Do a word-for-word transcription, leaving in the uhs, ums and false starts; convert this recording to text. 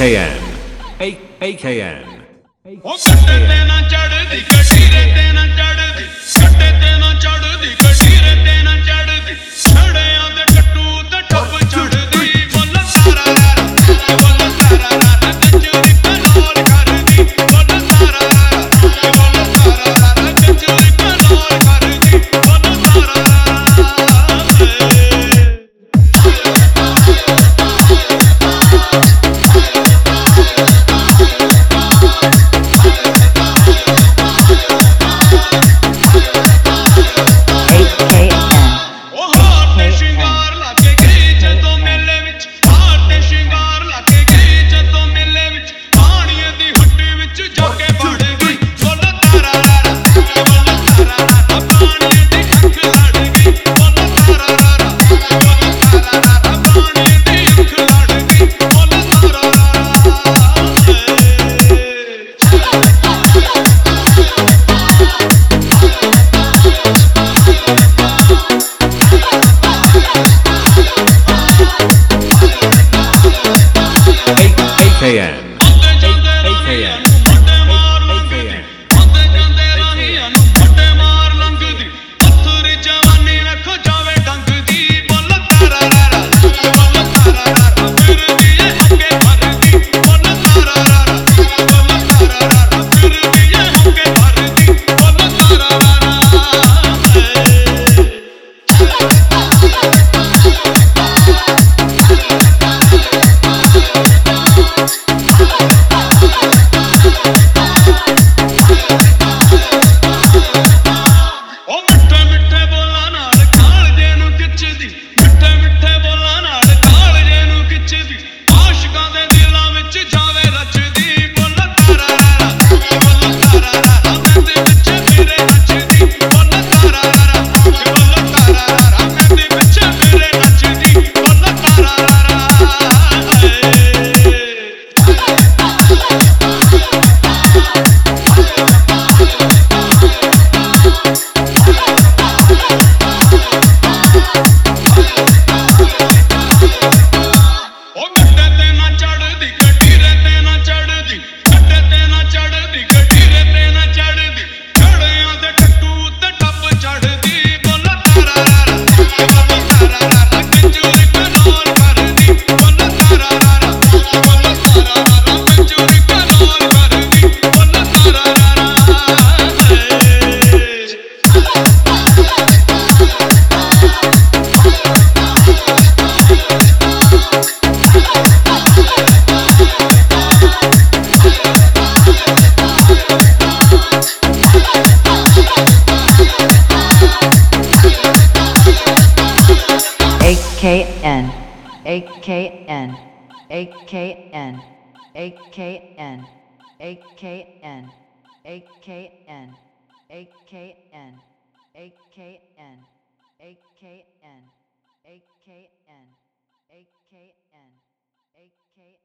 AKN. A- AKN. ਉਹ ਕੱਟੇ ਤੇ ਨਾ ਚੜਦੀ ਕਟੀਰੇ ਤੇ ਨਾ ਚੜਦੀ ਕੱਟੇ ਤੇ ਨਾ ਚੜਦੀ ਕਟੀਰੇ ਤੇ ਨਾ ਚੜਦੀ ਛੜਿਆਂ ਦੇ ਟੱਟੂ ਤੇ ਠੱਪ ਛੜਦੀ ਬੋਲ ਸਾਰਾ ਰਾ ਬੋਲ ਸਾਰਾ ਰਾ ਕੰਜਰੀ ਕਲੋਲ ਕਰਦੀ ਬੋਲ ਸਾਰਾ ਰਾ ਬੋਲ ਸਾਰਾ ਰਾ ਕੰਜਰੀ ਕਲੋਲ ਕਰਦੀ ਬੋਲ ਸਾਰਾ ਰਾ AKN. AKN, AKN, AKN, AKN, AKN, AKN, AKN, AKN, AKN, AKN, AKN, AKN.